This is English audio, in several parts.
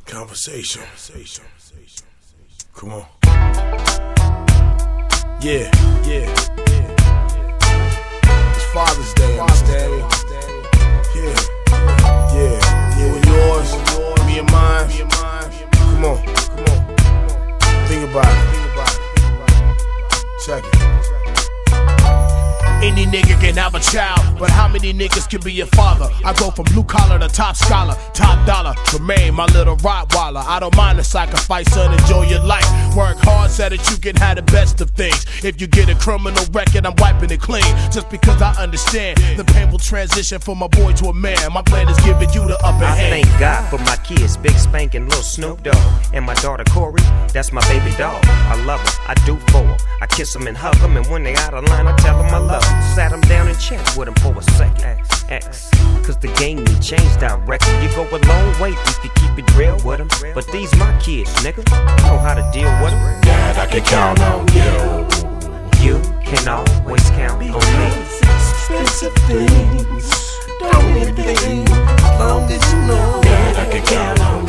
Conversation. Come on. Yeah. It's Father's Day, understand me? Yeah. You and yours, me and mine. Come on. Think about it. Check it. Any nigga can have a child, but how many niggas can be a father? I go from blue collar to top scholar, top dollar, remain my little Rottweiler. I don't mind the sacrifice, son, enjoy your life. Work hard so that you can have the best of things. If you get a criminal record, I'm wiping it clean. Just because I understand the painful transition from a boy to a man. My plan is giving you the upper hand. I thank God for my kids, Big Spank and Lil Snoop Dogg. And my daughter Corey, that's my baby dog. I love her, I do for her. I kiss them and hug them, and when they out of line, I tell them I love them. Sat him down and chat with him for a second. Cause the game need change direction. You go a long way if you keep it real with them. But these my kids, nigga. Know how to deal with them. Dad, I can count on you. You can always count on me. Expensive things, don't think, as long as you know. Dad, I can count on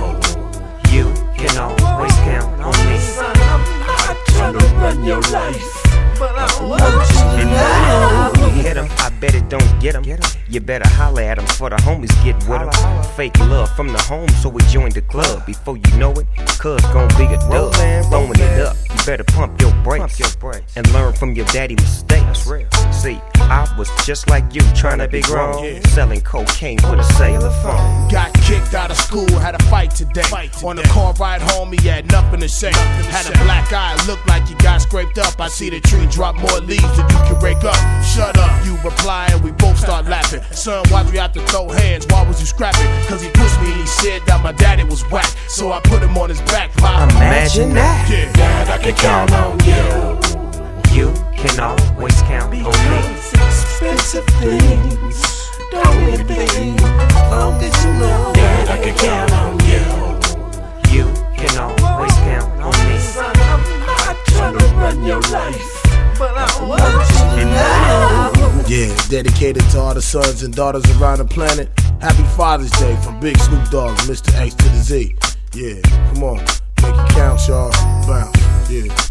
you. You can always count on me. Son, I'm not trying to run your life, but I want you to know. Hit him, I bet it don't get him. You better holler at him for the homies get with him. Fake love from the home, so we joined the club. Before you know it, cuz gon' be a dub. Throwing it up, you better pump your brakes and learn from your daddy mistakes. See, I was just like you, trying to be grown, selling cocaine with a cellular phone. Got kicked out of school, had a fight today. On the car ride home, he had nothing to say. Had a black eye, looked like he got scraped up. I see the tree drop more leaves than you can rake up. Shut up, you reply and we both start laughing. Son, why'd we have to throw hands? Why was you scrapping? Cause he pushed me and he said that my daddy was whack. So I put him on his back. Imagine that. Yeah. Dad, I can count on you. You can always count on me. Expensive things, don't think, as long as you know. Dad, I can count on you. You can always count on me. Son, I'm not trying to run your life, but I want you to know. Yeah, dedicated to all the sons and daughters around the planet. Happy Father's Day from Big Snoop Dogg, Mr. X to the Z. Yeah, come on, make it count, y'all. Bounce, yeah.